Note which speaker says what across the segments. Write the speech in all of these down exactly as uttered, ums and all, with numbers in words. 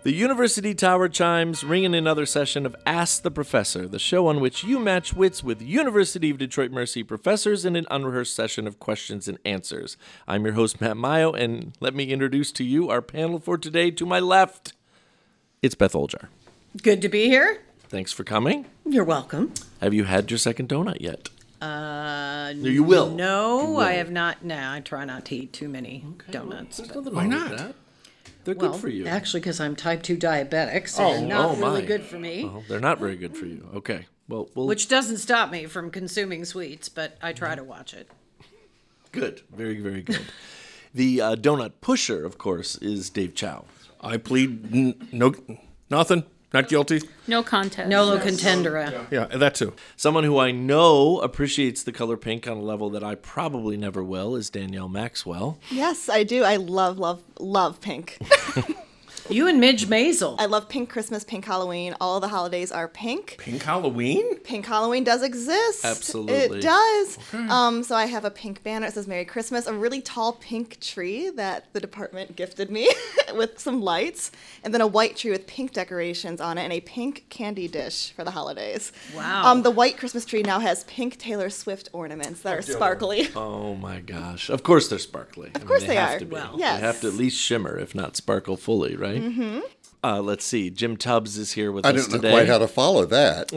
Speaker 1: The University Tower chimes ring in another session of Ask the Professor, the show on which you match wits with University of Detroit Mercy professors in an unrehearsed session of questions and answers. I'm your host, Matt Mayo, and let me introduce to you our panel for today. To my left, it's Beth Oljar.
Speaker 2: Good to be here.
Speaker 1: Thanks for coming.
Speaker 2: You're welcome.
Speaker 1: Have you had your second donut yet?
Speaker 2: Uh,
Speaker 1: no, you will.
Speaker 2: No,
Speaker 1: you will.
Speaker 2: I have not. No, I try not to eat too many okay, donuts.
Speaker 1: Well, there's nothing wrong with that. They're
Speaker 2: well,
Speaker 1: good for you.
Speaker 2: Actually, because I'm type two diabetic, so
Speaker 1: oh,
Speaker 2: they're not
Speaker 1: oh
Speaker 2: really
Speaker 1: my.
Speaker 2: good for me.
Speaker 1: Oh, they're not very good for you. Okay. Well, we'll...
Speaker 2: Which doesn't stop me from consuming sweets, but I try to watch it.
Speaker 1: Good. Very, very good. The uh, donut pusher, of course, is Dave Chow.
Speaker 3: I plead n- no, nothing. Not guilty.
Speaker 4: No contest.
Speaker 2: Nolo contendere.
Speaker 3: Yeah, that too.
Speaker 1: Someone who I know appreciates the color pink on a level that I probably never will is Danielle Maxwell.
Speaker 5: Yes, I do. I love, love, love pink.
Speaker 2: You and Midge Maisel.
Speaker 5: I love pink Christmas, pink Halloween. All the holidays are pink.
Speaker 3: Pink Halloween?
Speaker 5: Pink Halloween does exist.
Speaker 1: Absolutely.
Speaker 5: It does.
Speaker 1: Okay.
Speaker 5: Um, so I have a pink banner. It says Merry Christmas. A really tall pink tree that the department gifted me with some lights. And then a white tree with pink decorations on it and a pink candy dish for the holidays.
Speaker 2: Wow.
Speaker 5: Um, the white Christmas tree now has pink Taylor Swift ornaments that are sparkly.
Speaker 1: Oh my gosh. Of course they're sparkly.
Speaker 5: Of course
Speaker 1: I mean, they,
Speaker 5: they
Speaker 1: have
Speaker 5: are.
Speaker 1: To be.
Speaker 5: Well, yes.
Speaker 1: They have to at least shimmer, if not sparkle fully, right? Mm-hmm. Uh, let's see. Jim Tubbs is here with
Speaker 6: I
Speaker 1: us
Speaker 6: don't know
Speaker 1: today.
Speaker 6: quite how to follow that.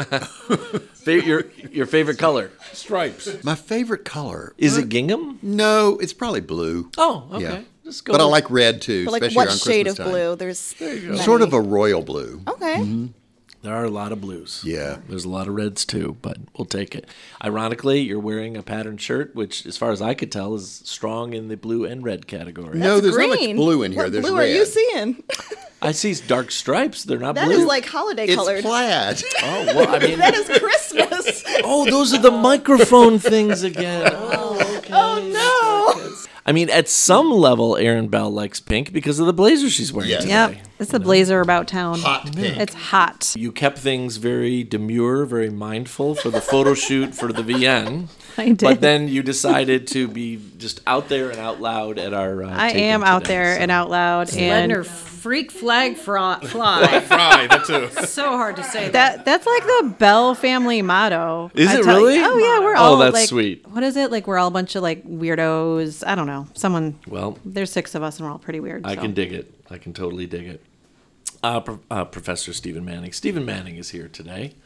Speaker 1: Fa- your your favorite color?
Speaker 3: Stripes.
Speaker 6: My favorite color.
Speaker 1: Is it gingham?
Speaker 6: No, it's probably blue.
Speaker 1: Oh, okay.
Speaker 6: Yeah.
Speaker 1: Just go
Speaker 6: But I
Speaker 1: with-
Speaker 6: like red too,
Speaker 5: But like
Speaker 6: especially
Speaker 5: what
Speaker 6: around
Speaker 5: shade
Speaker 6: Christmas
Speaker 5: of
Speaker 6: time.
Speaker 5: blue? There's many.
Speaker 6: Sort of a royal blue.
Speaker 5: Okay.
Speaker 1: There are a lot of blues.
Speaker 6: Yeah.
Speaker 1: There's a lot of reds too, but we'll take it. Ironically, you're wearing a patterned shirt, which, as far as I could tell, is strong in the blue and red category.
Speaker 6: No, there's
Speaker 5: green.
Speaker 6: not much blue in here.
Speaker 5: What
Speaker 6: There's
Speaker 5: blue
Speaker 6: red.
Speaker 5: are you seeing?
Speaker 1: I see dark stripes. They're not
Speaker 5: That
Speaker 1: blue.
Speaker 5: is like holiday
Speaker 6: It's
Speaker 5: colored.
Speaker 6: plaid.
Speaker 1: Oh, well, I mean,
Speaker 5: That is Christmas.
Speaker 1: oh, those are the microphone things again. Oh, okay.
Speaker 5: Oh, no.
Speaker 1: I mean, at some level, Erin Bell likes pink because of the blazer she's wearing
Speaker 6: Yes.
Speaker 1: today.
Speaker 4: Yep, it's a blazer about town.
Speaker 6: Hot pink.
Speaker 4: It's hot.
Speaker 1: You kept things very demure, very mindful for the photo shoot for the V N.
Speaker 4: I did.
Speaker 1: But then you decided to be just out there and out loud at our uh,
Speaker 4: I
Speaker 1: taping
Speaker 4: am out
Speaker 1: today,
Speaker 4: there
Speaker 1: so.
Speaker 4: and out loud,
Speaker 2: Letting
Speaker 4: and
Speaker 2: her freak flag fry, fly.
Speaker 3: Fry, that too.
Speaker 2: So hard to say that.
Speaker 4: that that's like the Bell family motto.
Speaker 1: Is
Speaker 4: I
Speaker 1: it
Speaker 4: tell you.
Speaker 1: really?
Speaker 4: Oh yeah, we're
Speaker 1: Oh,
Speaker 4: all
Speaker 1: that's
Speaker 4: like,
Speaker 1: sweet.
Speaker 4: What is it like? We're all a bunch of like weirdos. I don't know. Someone.
Speaker 1: Well,
Speaker 4: There's six of us, and we're all pretty weird.
Speaker 1: I
Speaker 4: so.
Speaker 1: can dig it. I can totally dig it. Uh, Pro- uh, Professor Stephen Manning. Stephen Manning is here today.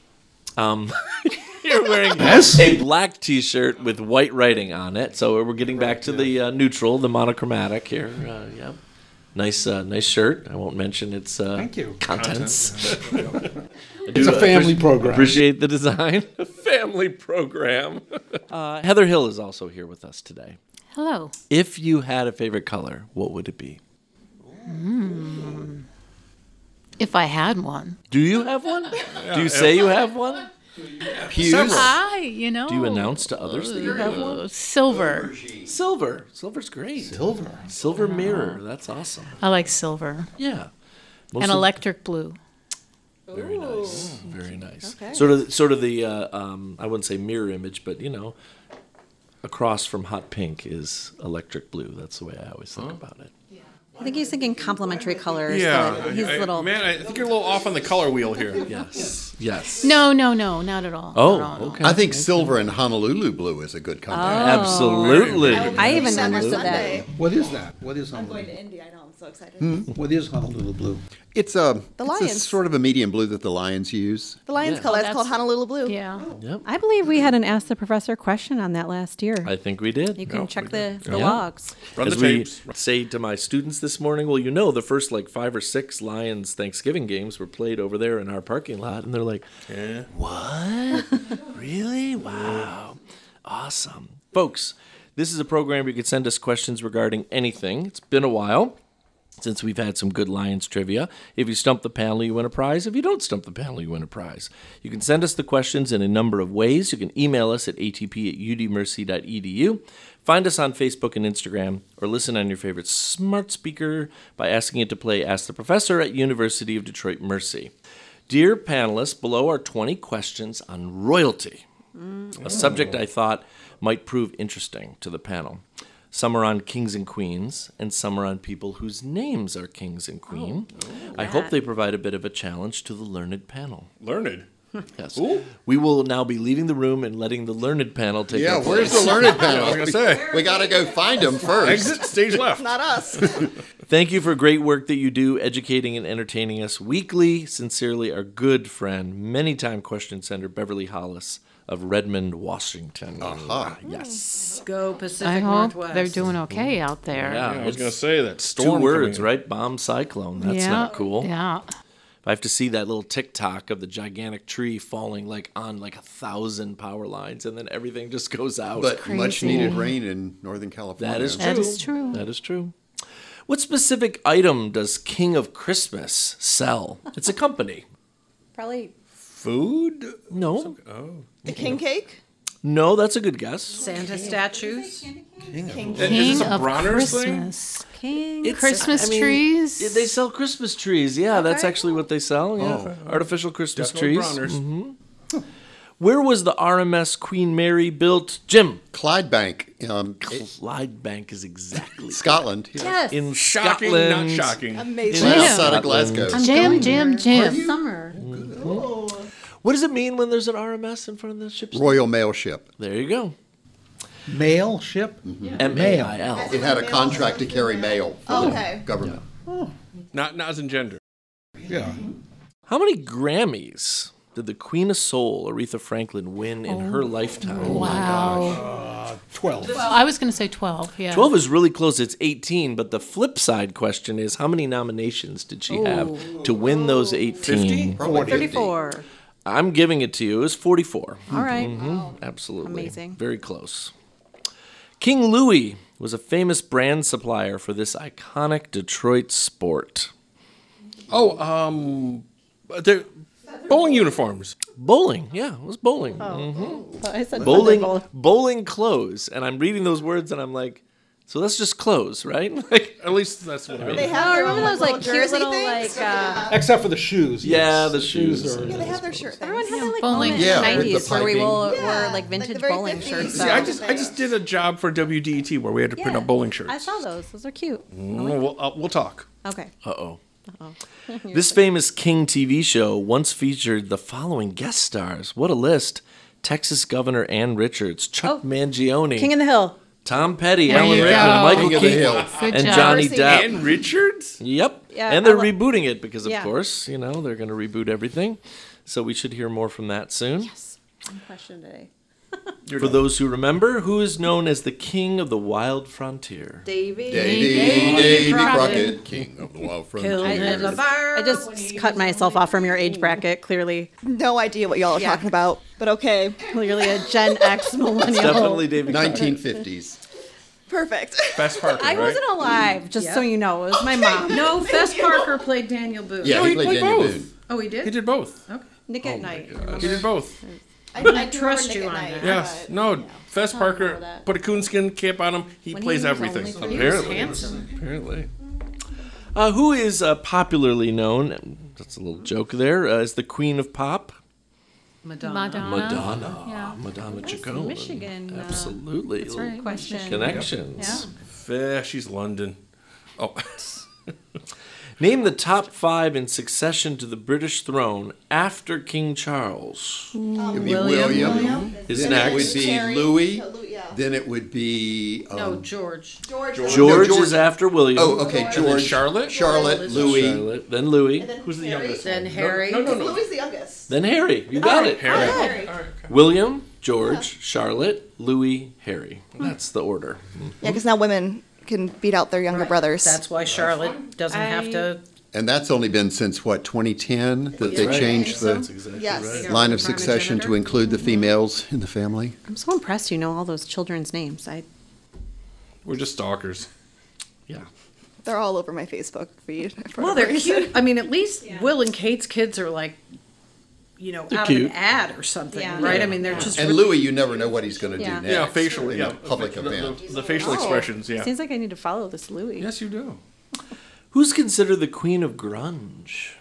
Speaker 1: Um, you're wearing a black T-shirt with white writing on it. So we're getting back to the uh, neutral, the monochromatic here. Uh, yeah, nice, uh, nice shirt. I won't mention its uh,
Speaker 7: Thank you.
Speaker 1: contents.
Speaker 7: It's a family program.
Speaker 1: Appreciate the design. A family program. uh, Heather Hill is also here with us today.
Speaker 4: Hello.
Speaker 1: If you had a favorite color, what would it be?
Speaker 4: If I had one.
Speaker 1: Do you have one? Do you say you have one?
Speaker 6: Hughes.
Speaker 4: I, you know.
Speaker 1: Do you announce to others that you have one?
Speaker 4: Silver.
Speaker 1: Silver. Silver's great.
Speaker 7: Silver.
Speaker 1: Silver mirror. That's awesome.
Speaker 4: I like silver.
Speaker 1: Yeah. Most
Speaker 4: And
Speaker 1: of-
Speaker 4: electric blue.
Speaker 1: Very nice. Very nice.
Speaker 5: Okay.
Speaker 1: Sort of, sort of the. Uh, um, I wouldn't say mirror image, but you know, across from hot pink is electric blue. That's the way I always think about it.
Speaker 4: I think he's thinking complementary colors.
Speaker 3: Yeah.
Speaker 4: that He's
Speaker 3: I-
Speaker 4: little.
Speaker 3: Man, I think you're a little off on the color wheel here.
Speaker 1: Yes. Yes.
Speaker 4: No, no, no, not at all.
Speaker 1: Oh,
Speaker 4: Not at all.
Speaker 1: okay.
Speaker 6: I think silver and Honolulu blue is a good combination.
Speaker 1: Absolutely.
Speaker 4: I even
Speaker 5: Summer
Speaker 4: understood
Speaker 5: Sunday.
Speaker 4: that.
Speaker 7: What is that? What is
Speaker 5: I'm going
Speaker 7: Honolulu?
Speaker 5: to India. I know. I'm so excited.
Speaker 7: What is Honolulu blue?
Speaker 6: It's a,
Speaker 5: The
Speaker 6: it's a
Speaker 5: Lions.
Speaker 6: sort of a medium blue that the Lions use.
Speaker 5: The Lions
Speaker 1: Yeah.
Speaker 5: color.
Speaker 4: Oh,
Speaker 5: It's called
Speaker 4: that's-
Speaker 5: Honolulu blue.
Speaker 4: Yeah.
Speaker 1: Yep.
Speaker 4: I believe we had an Ask the Professor question on that last year.
Speaker 1: I think we did.
Speaker 4: You can
Speaker 3: No,
Speaker 4: check
Speaker 3: we
Speaker 4: the, the
Speaker 1: Yeah.
Speaker 4: logs.
Speaker 3: Run
Speaker 1: As
Speaker 3: the
Speaker 1: we
Speaker 3: tapes.
Speaker 1: say to my students this morning, well, you know, the first like five or six Lions Thanksgiving games were played over there in our parking lot, and they're like,
Speaker 3: Yeah.
Speaker 1: "What? Really? Wow, awesome, folks!" This is a program where you can send us questions regarding anything. It's been a while since we've had some good Lions trivia. If you stump the panel, you win a prize. If you don't stump the panel, you win a prize. You can send us the questions in a number of ways. You can email us at a t p at u d mercy dot e d u. Find us on Facebook and Instagram, or listen on your favorite smart speaker by asking it to play Ask the Professor at University of Detroit Mercy. Dear panelists, below are twenty questions on royalty, a subject I thought might prove interesting to the panel. Some are on kings and queens, and some are on people whose names are kings and queen. I hope they provide a bit of a challenge to the learned panel.
Speaker 3: Learned.
Speaker 1: Yes. We will now be leaving the room and letting the learned panel take
Speaker 6: Yeah,
Speaker 1: their
Speaker 6: where's
Speaker 1: place.
Speaker 6: the learned panel?
Speaker 3: I was gonna say.
Speaker 6: We got to go find them first.
Speaker 3: Exit stage left.
Speaker 5: Not us.
Speaker 1: Thank you for great work that you do, educating and entertaining us weekly. Sincerely, our good friend, many-time question sender, Beverly Hollis of Redmond, Washington.
Speaker 6: Uh-huh.
Speaker 1: Yes.
Speaker 2: Go
Speaker 8: I
Speaker 2: Pacific
Speaker 8: hope
Speaker 2: Northwest.
Speaker 8: they're doing okay out there.
Speaker 1: Yeah,
Speaker 3: Yeah, I was
Speaker 1: it's
Speaker 3: gonna say that
Speaker 1: two
Speaker 3: storm.
Speaker 1: words,
Speaker 3: coming in.
Speaker 1: right? Bomb cyclone. That's
Speaker 8: Yeah,
Speaker 1: not cool.
Speaker 8: Yeah.
Speaker 1: I have to see that little TikTok of the gigantic tree falling like on like a thousand power lines, and then everything just goes out.
Speaker 6: But much
Speaker 8: Crazy.
Speaker 6: needed rain in Northern California.
Speaker 1: that is true.
Speaker 8: That is true.
Speaker 1: That is true. What specific item does King of Christmas sell? It's a company.
Speaker 4: Probably
Speaker 3: Food.
Speaker 1: No,
Speaker 5: The king cake?
Speaker 1: no, that's a good guess.
Speaker 2: Santa statues.
Speaker 5: King
Speaker 3: Is
Speaker 5: cake.
Speaker 3: this
Speaker 8: King
Speaker 3: a
Speaker 8: of
Speaker 3: Bronner's thing?
Speaker 8: Christmas.
Speaker 4: king.
Speaker 1: It's-
Speaker 8: Christmas
Speaker 1: I mean,
Speaker 8: trees.
Speaker 1: yeah, They sell Christmas trees. Yeah, that's actually what they sell. Yeah, artificial Christmas
Speaker 3: Definitely
Speaker 1: trees.
Speaker 3: Bronner's.
Speaker 1: Mm-hmm. Where was the R M S Queen Mary built? Jim.
Speaker 6: Clydebank, um,
Speaker 1: Clydebank is exactly
Speaker 6: Scotland. Yeah.
Speaker 4: Yes.
Speaker 1: in
Speaker 3: Shocking,
Speaker 1: Scotland.
Speaker 3: not shocking.
Speaker 5: Amazing.
Speaker 6: Right
Speaker 8: Jim.
Speaker 6: outside of Glasgow.
Speaker 8: Jim, Jim, Jim.
Speaker 4: Summer.
Speaker 1: What does it mean when there's an R M S in front of the ship's name?
Speaker 6: Royal Mail Ship.
Speaker 1: There you go.
Speaker 7: Mail ship?
Speaker 1: M A I L.
Speaker 6: It had a contract to carry mail for
Speaker 5: Oh,
Speaker 6: the
Speaker 5: okay.
Speaker 6: government.
Speaker 3: Not not as in gender.
Speaker 7: Yeah.
Speaker 1: How many Grammys did the Queen of Soul, Aretha Franklin, win in her lifetime?
Speaker 8: Wow.
Speaker 7: Twelve.
Speaker 8: Well, I was going to say twelve. Yeah.
Speaker 1: twelve is really close. It's eighteen. But the flip side question is, how many nominations did she have to win those eighteen?
Speaker 6: Probably fifty.
Speaker 4: thirty-four.
Speaker 1: I'm giving it to you. It was forty-four.
Speaker 4: All right.
Speaker 1: Absolutely.
Speaker 4: Amazing.
Speaker 1: Very close. King Louis was a famous brand supplier for this iconic Detroit sport.
Speaker 3: Oh, um, they're bowling uniforms.
Speaker 1: Bowling. Yeah, it was bowling. Mhm.
Speaker 4: I said
Speaker 1: Bowling bowling clothes. And I'm reading those words and I'm like, so that's just clothes, right? Like,
Speaker 3: At least that's what I mean.
Speaker 5: They have
Speaker 4: Oh,
Speaker 5: their
Speaker 4: remember
Speaker 5: own,
Speaker 4: those like cute
Speaker 5: jersey
Speaker 4: little
Speaker 5: things?
Speaker 4: like uh
Speaker 7: Except for the shoes.
Speaker 1: yeah,
Speaker 7: yes.
Speaker 1: the shoes.
Speaker 7: are-
Speaker 5: Yeah, they have their shirt things.
Speaker 4: everyone had that like
Speaker 8: bowling.
Speaker 4: moment in
Speaker 6: Yeah,
Speaker 4: the
Speaker 6: with the
Speaker 4: nineties where we
Speaker 6: piping.
Speaker 4: wore,
Speaker 5: Yeah,
Speaker 4: wore like
Speaker 5: like the
Speaker 4: vintage
Speaker 5: very
Speaker 4: bowling
Speaker 5: fifties.
Speaker 4: shirts.
Speaker 3: See, I just I just did a job for W D E T where we had to print
Speaker 5: Yeah.
Speaker 3: out bowling shirts.
Speaker 4: I saw those. Those are cute.
Speaker 3: Mm, we'll, uh, we'll talk.
Speaker 4: Okay.
Speaker 1: Uh-oh. This famous King T V show once featured the following guest stars. What a list. Texas Governor Ann Richards, Chuck
Speaker 4: Oh.
Speaker 1: Mangione,
Speaker 4: King in the Hill.
Speaker 1: Tom Petty,
Speaker 8: There
Speaker 1: Alan
Speaker 8: you
Speaker 1: Rickman,
Speaker 8: go.
Speaker 1: Michael
Speaker 6: King of the
Speaker 1: Keaton,
Speaker 6: Hill.
Speaker 8: Good
Speaker 1: and
Speaker 8: job.
Speaker 1: Johnny
Speaker 5: Never seen
Speaker 1: Depp.
Speaker 3: And Richards?
Speaker 1: Yep.
Speaker 4: Yeah,
Speaker 1: and they're
Speaker 4: I lo-
Speaker 1: rebooting it because, of
Speaker 4: Yeah.
Speaker 1: course, you know, they're going to reboot everything. So we should hear more from that soon.
Speaker 4: One question today.
Speaker 1: For those who remember, who is known as the King of the Wild Frontier?
Speaker 2: Davy.
Speaker 6: Davy,
Speaker 8: Davy
Speaker 6: Davy
Speaker 8: Crockett.
Speaker 6: Crockett, king of the wild
Speaker 2: Kill
Speaker 6: frontier.
Speaker 2: him the fire.
Speaker 4: I just cut myself off from your age bracket. Clearly,
Speaker 5: No idea what y'all are
Speaker 4: Yeah.
Speaker 5: talking about, but okay.
Speaker 4: clearly a Gen X millennial.
Speaker 1: Definitely David Crockett.
Speaker 6: nineteen fifties.
Speaker 5: Perfect.
Speaker 3: Fess Parker,
Speaker 4: I
Speaker 3: right?
Speaker 4: wasn't alive, just so
Speaker 2: Yeah.
Speaker 4: you know. It was my mom.
Speaker 2: No, Fess Parker played Daniel Boone.
Speaker 6: Yeah,
Speaker 3: No,
Speaker 6: he
Speaker 3: he
Speaker 6: played
Speaker 3: played
Speaker 6: Daniel
Speaker 3: both.
Speaker 6: Boone.
Speaker 2: Oh, he did?
Speaker 3: He did both.
Speaker 2: Okay.
Speaker 4: Nick at Night.
Speaker 3: He did both.
Speaker 5: I,
Speaker 2: I
Speaker 5: do
Speaker 2: trust
Speaker 5: remember
Speaker 2: you
Speaker 5: Nick
Speaker 2: on
Speaker 5: at Night,
Speaker 2: that.
Speaker 3: Yes.
Speaker 5: but-
Speaker 3: No, Fess Parker,
Speaker 4: that.
Speaker 3: put a coonskin cap on him. He
Speaker 4: When
Speaker 3: plays
Speaker 4: he was
Speaker 3: everything.
Speaker 4: only three.
Speaker 2: He was
Speaker 1: Apparently.
Speaker 2: handsome.
Speaker 1: Apparently. Uh, who is uh, popularly known, that's a little joke there, uh, as the Queen of Pop?
Speaker 2: Madonna.
Speaker 8: Madonna.
Speaker 1: Madonna.
Speaker 8: Yeah.
Speaker 1: Madonna Chacon.
Speaker 4: Michigan, uh,
Speaker 1: Absolutely.
Speaker 8: That's right.
Speaker 4: Question.
Speaker 1: Connections.
Speaker 3: Yeah, she's London. Oh,
Speaker 1: Name the top five in succession to the British throne after King Charles.
Speaker 6: It would be
Speaker 2: William.
Speaker 6: William.
Speaker 1: Is
Speaker 6: Then
Speaker 1: next.
Speaker 6: it would be
Speaker 5: Harry.
Speaker 6: Louis.
Speaker 5: No, Louis, yeah.
Speaker 6: Then it would be. Um,
Speaker 2: No, George.
Speaker 5: George.
Speaker 6: No,
Speaker 1: George,
Speaker 6: George-
Speaker 1: is after William.
Speaker 6: Oh, okay.
Speaker 3: and then
Speaker 6: George.
Speaker 3: Charlotte?
Speaker 6: Charlotte. Louis.
Speaker 1: Charlotte, then Louis,
Speaker 3: Who's the
Speaker 5: Harry.
Speaker 3: youngest?
Speaker 2: Then
Speaker 3: one?
Speaker 2: Harry.
Speaker 3: No, no, no. no.
Speaker 5: Louis the youngest.
Speaker 1: then Harry. You got it.
Speaker 3: Harry.
Speaker 5: Harry.
Speaker 3: All right, okay.
Speaker 1: William, George, Charlotte, Louis, Harry. That's the order.
Speaker 5: Yeah, because now women can beat out their younger brothers.
Speaker 2: That's why Charlotte doesn't have to.
Speaker 6: And that's only been since what, twenty ten, that they
Speaker 1: right.
Speaker 6: changed the
Speaker 1: Exactly
Speaker 5: yes.
Speaker 6: line of succession to include the females in the family.
Speaker 4: I'm so impressed you know all those children's names. I
Speaker 3: We're just stalkers.
Speaker 1: Yeah.
Speaker 5: They're all over my Facebook feed. for
Speaker 2: Well,
Speaker 5: whatever
Speaker 2: they're
Speaker 5: reason.
Speaker 2: cute. I mean, at least Will and Kate's kids are like, you know,
Speaker 1: They're
Speaker 2: out
Speaker 1: cute.
Speaker 2: of an ad or something,
Speaker 4: Yeah.
Speaker 2: right? I mean, they're just.
Speaker 6: And Louis, you never know what he's going to
Speaker 4: Yeah.
Speaker 6: do next.
Speaker 3: Yeah, facial,
Speaker 6: in
Speaker 3: yeah.
Speaker 6: a public
Speaker 3: the, the-
Speaker 6: event.
Speaker 3: The, facial expressions, yeah.
Speaker 4: seems like I need to follow this Louis.
Speaker 3: Yes, you do.
Speaker 1: Who's considered the Queen of Grunge?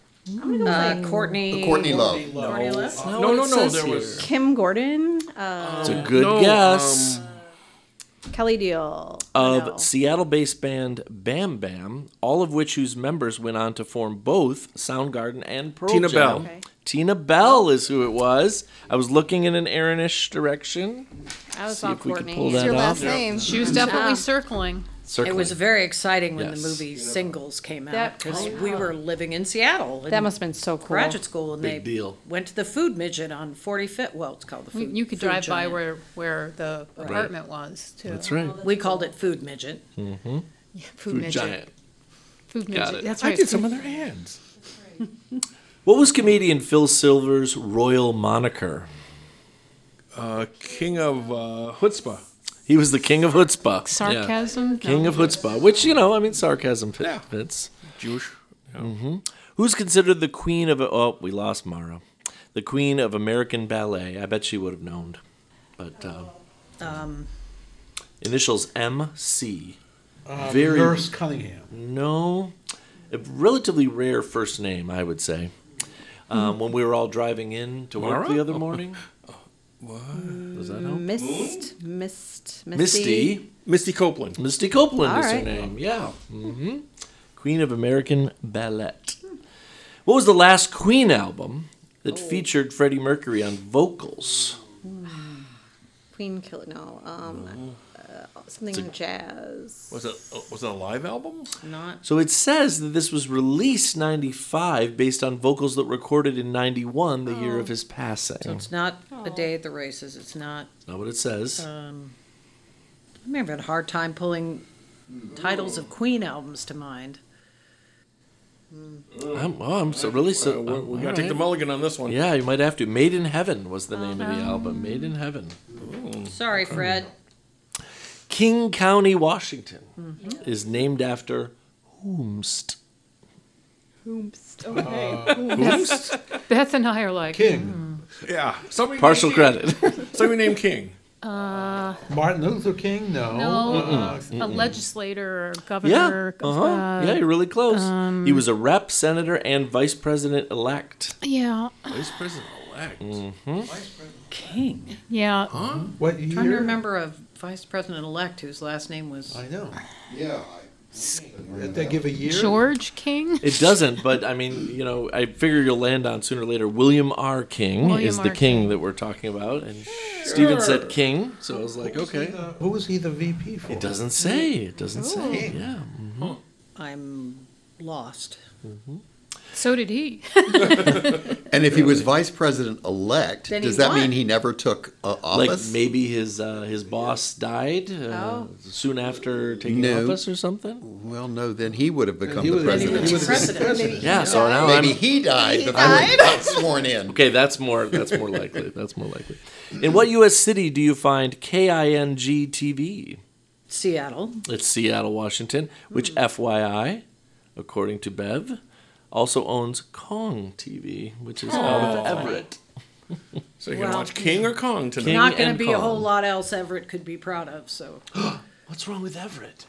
Speaker 2: Uh, Courtney.
Speaker 6: Courtney Love.
Speaker 2: Courtney Love.
Speaker 3: No, no, no. There was.
Speaker 4: Kim Gordon. Uh,
Speaker 1: It's a good
Speaker 3: no,
Speaker 1: guess.
Speaker 3: um,
Speaker 4: Kelly Deal.
Speaker 1: of
Speaker 4: No.
Speaker 1: Seattle-based band Bam Bam, all of which whose members went on to form both Soundgarden and Pearl
Speaker 3: Tina
Speaker 1: Jam.
Speaker 3: Bell.
Speaker 4: Okay.
Speaker 1: Tina Bell is who it was. I was looking in an Aaronish direction.
Speaker 4: I was
Speaker 1: See
Speaker 4: on
Speaker 1: if we could
Speaker 4: Courtney.
Speaker 1: pull
Speaker 5: What's
Speaker 1: that
Speaker 5: your
Speaker 1: off.
Speaker 5: last name?
Speaker 8: She was definitely circling.
Speaker 1: Circling.
Speaker 2: It was very exciting when
Speaker 1: Yes.
Speaker 2: the movie Singles came out
Speaker 4: That-
Speaker 2: because
Speaker 4: oh,
Speaker 2: we
Speaker 4: wow.
Speaker 2: were living in Seattle.
Speaker 4: That
Speaker 2: in
Speaker 4: must have been so cool.
Speaker 2: graduate school, and
Speaker 1: Big
Speaker 2: they
Speaker 1: deal.
Speaker 2: went to the Food Midget on forty-fifth. Well, it's called the
Speaker 8: You
Speaker 2: Food.
Speaker 8: you could
Speaker 2: Food
Speaker 8: drive by
Speaker 2: Giant.
Speaker 8: where, where the apartment was, too.
Speaker 1: That's right.
Speaker 2: We called it Food Midget.
Speaker 8: Food,
Speaker 1: Food
Speaker 8: midget.
Speaker 1: giant.
Speaker 8: Food
Speaker 1: Got
Speaker 8: midget.
Speaker 1: it.
Speaker 8: That's
Speaker 3: I
Speaker 8: right.
Speaker 3: did some of their ads.
Speaker 1: What was comedian Phil Silver's royal moniker?
Speaker 3: Uh, King of uh, Chutzpah.
Speaker 1: He was the king of chutzpah. Yeah.
Speaker 8: Sarcasm?
Speaker 1: King
Speaker 8: No.
Speaker 1: of chutzpah, which, you know, I mean, sarcasm fit,
Speaker 3: Yeah.
Speaker 1: fits.
Speaker 3: Jewish.
Speaker 1: Who's considered the queen of, oh, we lost Mara. The queen of American ballet. I bet she would have known. But, uh,
Speaker 2: Um,
Speaker 1: initials M C.
Speaker 7: Uh,
Speaker 1: Very-
Speaker 7: Nurse Cunningham.
Speaker 1: No, a relatively rare first name, I would say. Um, when we were all driving in to work
Speaker 3: Mara?
Speaker 1: the other morning.
Speaker 3: What?
Speaker 1: Does that help?
Speaker 4: Mist, Mist, Misty.
Speaker 1: Misty.
Speaker 3: Misty Copeland.
Speaker 1: Misty Copeland
Speaker 4: All
Speaker 1: is her
Speaker 4: right.
Speaker 1: name. Yeah. hmm Queen of American Ballet. What was the last Queen album that featured Freddie Mercury on vocals?
Speaker 4: Queen Killer. No, um, uh, something jazz.
Speaker 3: Was it was it a live album?
Speaker 2: not
Speaker 1: So it says that this was released ninety-five based on vocals that recorded in ninety-one, the year of his passing.
Speaker 2: so it's not a day at the races. It's not.
Speaker 1: Not what it says.
Speaker 2: Um, I may have had a hard time pulling titles of Queen albums to mind.
Speaker 1: I'm, oh, I'm so really so.
Speaker 3: Uh, we we
Speaker 1: all
Speaker 3: got to take the
Speaker 1: right.
Speaker 3: mulligan on this one.
Speaker 1: Yeah, you might have to. Made in Heaven was the name of the album. Made in Heaven.
Speaker 2: Sorry, Fred.
Speaker 1: King County, Washington is named after whomst.
Speaker 8: Beth and I are like,
Speaker 7: King.
Speaker 3: Yeah. Somebody
Speaker 1: Partial
Speaker 3: named King.
Speaker 1: credit.
Speaker 3: Somebody named King.
Speaker 7: Martin Luther King? No.
Speaker 8: no,
Speaker 7: Uh,
Speaker 8: a legislator or
Speaker 1: yeah.
Speaker 8: governor.
Speaker 1: Uh-huh.
Speaker 8: uh,
Speaker 1: yeah, you're really close. he was a rep, senator, and vice president elect.
Speaker 8: yeah,
Speaker 3: Vice President elect.
Speaker 2: King.
Speaker 8: yeah.
Speaker 7: what year?
Speaker 2: Trying to remember a vice president elect whose last name was.
Speaker 7: I know.
Speaker 6: Yeah.
Speaker 7: Did they give a year?
Speaker 8: George King.
Speaker 1: It doesn't, but I mean, you know, I figure you'll land on sooner or later. William R. King
Speaker 8: William
Speaker 1: is the
Speaker 8: R.
Speaker 1: king,
Speaker 8: King.
Speaker 1: that we're talking about, and Steven said King, so I was like, okay.
Speaker 7: Uh, who was he the V P for?
Speaker 1: It doesn't say. It doesn't say. Yeah.
Speaker 2: I'm lost.
Speaker 8: So did he.
Speaker 6: And if he was vice president elect,
Speaker 2: Then he
Speaker 6: does that
Speaker 2: won.
Speaker 6: mean he never took uh,
Speaker 1: Like
Speaker 6: office?
Speaker 1: maybe his uh, his boss died uh, soon after taking
Speaker 6: No.
Speaker 1: office or something.
Speaker 6: Well, no, then he would have become
Speaker 7: He
Speaker 6: the
Speaker 7: was, he
Speaker 6: president.
Speaker 7: was the
Speaker 2: President.
Speaker 7: president.
Speaker 1: Yeah. So now
Speaker 6: Maybe
Speaker 1: I'm
Speaker 6: he died before
Speaker 5: died?
Speaker 6: he got sworn in.
Speaker 1: okay. That's more. That's more likely. That's more likely. In what U S city do you find K I N G T V?
Speaker 2: Seattle.
Speaker 1: It's Seattle, Washington, which, F Y I, according to Bev, also owns Kong T V, which is out of Everett.
Speaker 3: So you're going to
Speaker 2: Well,
Speaker 3: watch King or Kong tonight?
Speaker 1: King
Speaker 2: Not going
Speaker 1: and
Speaker 2: to be a
Speaker 1: Kong.
Speaker 2: whole lot else Everett could be proud of. So
Speaker 1: What's wrong with Everett?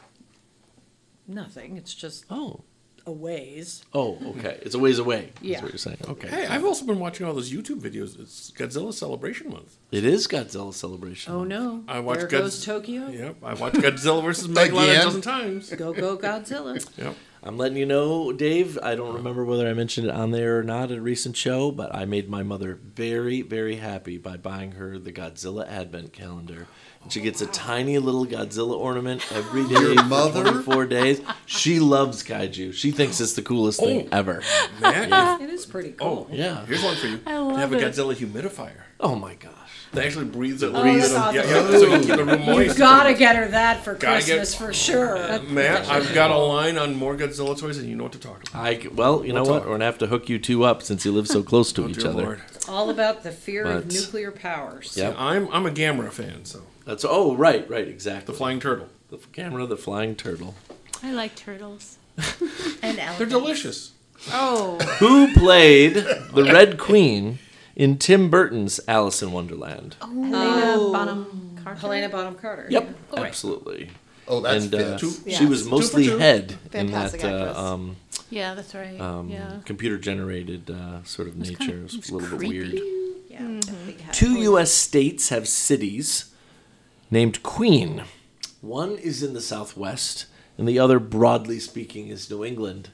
Speaker 2: nothing. It's just
Speaker 1: Oh.
Speaker 2: a ways.
Speaker 1: Oh, okay. It's a ways away.
Speaker 2: Yeah.
Speaker 1: That's what you're saying. Okay.
Speaker 3: Hey, I've also been watching all those YouTube videos. It's Godzilla Celebration Month.
Speaker 1: It is Godzilla Celebration.
Speaker 2: Oh no!
Speaker 3: I watched
Speaker 2: there
Speaker 3: Godz-
Speaker 2: goes Tokyo.
Speaker 3: Yep, I watched Godzilla versus Megalon a
Speaker 6: Again?
Speaker 3: dozen times.
Speaker 2: Go go Godzilla!
Speaker 3: Yep.
Speaker 1: I'm letting you know, Dave, I don't remember whether I mentioned it on there or not at a recent show, but I made my mother very, very happy by buying her the Godzilla Advent Calendar. And she gets a tiny little Godzilla ornament every day
Speaker 6: Your
Speaker 1: for
Speaker 6: mother?
Speaker 1: twenty-four days. She loves kaiju. She thinks it's the coolest thing
Speaker 3: Oh.
Speaker 1: ever.
Speaker 3: Matt,
Speaker 2: It is pretty
Speaker 3: oh,
Speaker 2: cool.
Speaker 1: Yeah.
Speaker 3: here's one for you.
Speaker 8: I
Speaker 3: They
Speaker 8: love
Speaker 3: have a
Speaker 8: it.
Speaker 3: Godzilla humidifier.
Speaker 1: Oh, my gosh.
Speaker 3: That actually breathes it.
Speaker 2: Oh,
Speaker 3: breathes
Speaker 2: that's
Speaker 3: it.
Speaker 2: awesome.
Speaker 3: Yeah, yeah, so you can keep the room moist.
Speaker 2: You gotta get her that for
Speaker 3: Gotta get-
Speaker 2: Christmas for sure.
Speaker 3: Matt, I've got a line on more Godzilla toys, and you know what to talk about.
Speaker 1: I, well, you know
Speaker 3: What's
Speaker 1: what?
Speaker 3: up?
Speaker 1: We're going to have to hook you two up since you live so close to
Speaker 3: Oh,
Speaker 1: each
Speaker 3: dear
Speaker 1: other.
Speaker 3: Lord.
Speaker 2: All about the fear of
Speaker 1: But-
Speaker 2: nuclear powers.
Speaker 1: Yep.
Speaker 3: I'm I'm a Gamera fan, so
Speaker 1: That's Oh, right, right, exactly.
Speaker 3: the flying turtle.
Speaker 1: The camera, the flying turtle.
Speaker 8: I like turtles.
Speaker 2: And
Speaker 3: They're delicious.
Speaker 2: Oh,
Speaker 1: Who played the Red Queen in Tim Burton's Alice in Wonderland?
Speaker 4: Helena Bonham Carter.
Speaker 2: Helena Bonham Carter.
Speaker 1: Yep,
Speaker 2: Yeah.
Speaker 1: absolutely.
Speaker 6: Oh, that's
Speaker 1: and uh,
Speaker 6: fifth.
Speaker 1: she was mostly
Speaker 3: two.
Speaker 1: head
Speaker 5: Fantastic
Speaker 1: in that uh,
Speaker 5: actress.
Speaker 1: um,
Speaker 8: Yeah, that's right.
Speaker 1: um,
Speaker 8: yeah.
Speaker 1: computer-generated uh, sort of
Speaker 8: It's
Speaker 1: nature.
Speaker 8: kinda-
Speaker 1: It was
Speaker 8: it was
Speaker 1: a little bit
Speaker 8: creepy.
Speaker 1: weird.
Speaker 4: Yeah, big head.
Speaker 1: Two U S states have cities named Queen. One is in the Southwest, and the other, broadly speaking, is New England.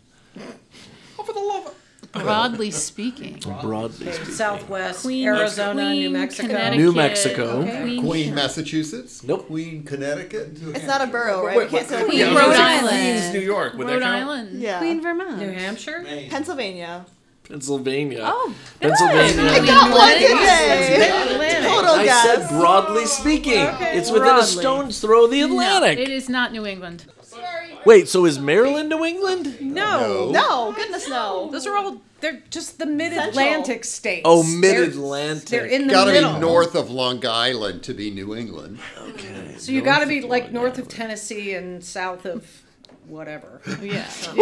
Speaker 8: Broadly speaking.
Speaker 1: Broadly speaking.
Speaker 2: Southwest,
Speaker 8: Queen,
Speaker 2: Arizona,
Speaker 8: Queen,
Speaker 2: New Mexico.
Speaker 8: Connecticut.
Speaker 1: New Mexico.
Speaker 8: Queen,
Speaker 6: Queen, Massachusetts?
Speaker 1: Nope.
Speaker 6: Queen, Connecticut?
Speaker 5: It's not a borough, right? We can't say
Speaker 8: Queen,
Speaker 5: Queen.
Speaker 8: Rhode
Speaker 4: Queens,
Speaker 8: Island.
Speaker 3: New York. Would that
Speaker 8: Rhode
Speaker 3: count?
Speaker 8: Island.
Speaker 5: Yeah.
Speaker 4: Queen, Vermont.
Speaker 2: New Hampshire?
Speaker 5: Pennsylvania.
Speaker 1: Pennsylvania.
Speaker 4: Oh,
Speaker 1: Pennsylvania.
Speaker 5: I got one, didn't
Speaker 2: Atlantic.
Speaker 5: they? Total
Speaker 1: I
Speaker 5: guess.
Speaker 1: said broadly speaking. It's within a
Speaker 2: Broadly.
Speaker 1: stone's throw of the
Speaker 8: No,
Speaker 1: Atlantic.
Speaker 8: it is not New England.
Speaker 1: Wait, so is Maryland New England?
Speaker 2: No.
Speaker 5: No, goodness no.
Speaker 2: Those are all, they're just the mid-Atlantic states.
Speaker 1: Oh,
Speaker 2: They're-
Speaker 1: mid-Atlantic.
Speaker 2: They're, in the
Speaker 6: Gotta
Speaker 2: middle.
Speaker 6: be north of Long Island to be New England.
Speaker 2: So you gotta be like north of Tennessee and south of whatever.
Speaker 8: Yeah.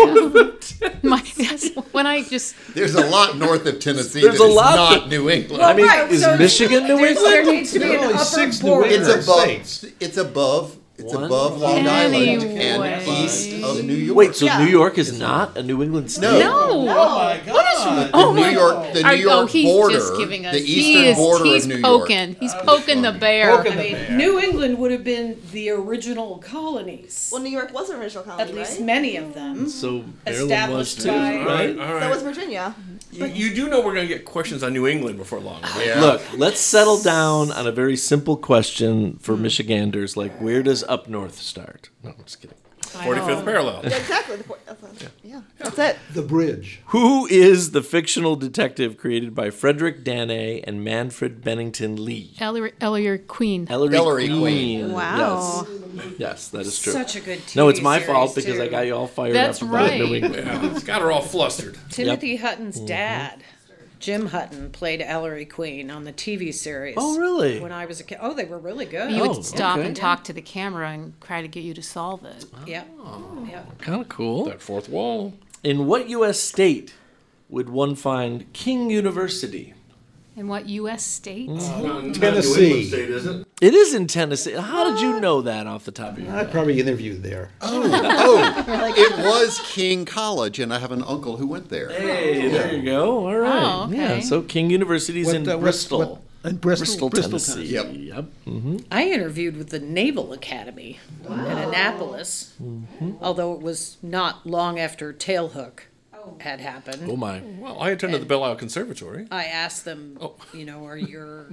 Speaker 8: yeah. My, that's, when I just
Speaker 6: There's a lot north of Tennessee
Speaker 1: There's
Speaker 6: that
Speaker 1: a
Speaker 6: is
Speaker 1: lot
Speaker 6: not
Speaker 1: that-
Speaker 6: New England.
Speaker 1: I mean,
Speaker 2: Right,
Speaker 1: is
Speaker 2: so
Speaker 1: Michigan New
Speaker 2: there's- There
Speaker 1: England?
Speaker 2: needs to be
Speaker 7: There are
Speaker 2: an
Speaker 7: only
Speaker 2: upper
Speaker 7: six New
Speaker 2: border.
Speaker 6: it's
Speaker 7: England
Speaker 6: above.
Speaker 7: states.
Speaker 6: It's above. It's
Speaker 1: One.
Speaker 6: above Long Island
Speaker 8: Anyway.
Speaker 6: and east of New York.
Speaker 1: Wait, so
Speaker 5: Yeah.
Speaker 1: New York is not a New England state?
Speaker 6: No.
Speaker 8: no.
Speaker 7: Oh my God.
Speaker 6: The New York, the New
Speaker 8: Are-
Speaker 6: York
Speaker 8: oh, he's
Speaker 6: border,
Speaker 8: just giving us.
Speaker 6: the
Speaker 8: he
Speaker 6: eastern
Speaker 8: is,
Speaker 6: border
Speaker 8: he's
Speaker 6: of New
Speaker 8: poking.
Speaker 6: York.
Speaker 8: He's poking the bear.
Speaker 7: Poking
Speaker 2: I
Speaker 7: the
Speaker 2: mean,
Speaker 7: bear.
Speaker 2: New England would have been the original colonies.
Speaker 5: Well, New York was an original colony,
Speaker 2: At least
Speaker 5: right?
Speaker 2: many of them.
Speaker 1: So Maryland was
Speaker 2: Established
Speaker 1: too,
Speaker 2: by-
Speaker 1: right?
Speaker 3: All
Speaker 5: So
Speaker 3: right.
Speaker 5: was Virginia.
Speaker 3: You, you do know we're going to get questions on New England before long. Right?
Speaker 6: Yeah.
Speaker 1: Look, let's settle down on a very simple question for Michiganders, like where does up north start? No, I'm just kidding.
Speaker 3: forty-fifth parallel.
Speaker 5: Yeah, exactly. The point. That's a- yeah. That's it.
Speaker 7: The bridge.
Speaker 1: Who is the fictional detective created by Frederick Danae and Manfred Bennington Lee?
Speaker 8: Ellery, Ellery Queen.
Speaker 1: Ellery,
Speaker 6: Ellery
Speaker 1: Queen.
Speaker 6: Queen.
Speaker 1: Yes.
Speaker 4: Wow.
Speaker 1: Yes, that is true.
Speaker 2: Such a good T V
Speaker 1: No, it's my
Speaker 2: series,
Speaker 1: fault because
Speaker 2: too.
Speaker 1: I got you all fired
Speaker 8: That's
Speaker 1: up about
Speaker 8: right.
Speaker 1: New England.
Speaker 3: Yeah, it's got her all flustered.
Speaker 2: Timothy Hutton's dad, Jim Hutton, played Ellery Queen on the T V series.
Speaker 1: Oh, really?
Speaker 2: When I was a kid. Oh, they were really good.
Speaker 8: He would
Speaker 1: Oh,
Speaker 8: stop
Speaker 1: okay.
Speaker 8: and talk to the camera and try to get you to solve it.
Speaker 2: Yeah. Yeah.
Speaker 1: Kind of cool.
Speaker 3: That fourth wall.
Speaker 1: In what U S state would one find King University?
Speaker 8: In what U S state?
Speaker 7: Tennessee.
Speaker 1: It is in Tennessee. How did you know that off the top of your
Speaker 7: I
Speaker 1: head?
Speaker 7: probably interviewed there.
Speaker 6: Oh, it was King College, and I have an uncle who went there.
Speaker 1: Hey, there you go. All right.
Speaker 8: Oh, okay.
Speaker 1: Yeah, so King University's
Speaker 7: What,
Speaker 1: in
Speaker 7: uh, what's-
Speaker 1: Bristol.
Speaker 7: what- in Bristol,
Speaker 1: Bristol,
Speaker 7: Bristol,
Speaker 1: Tennessee.
Speaker 6: Tennessee.
Speaker 1: Yep.
Speaker 2: I interviewed with the Naval Academy in Annapolis, although it was not long after Tailhook had happened.
Speaker 1: Oh my.
Speaker 3: Well, I attended the Belle Isle Conservatory.
Speaker 2: I asked them,
Speaker 3: Oh.
Speaker 2: you know, are your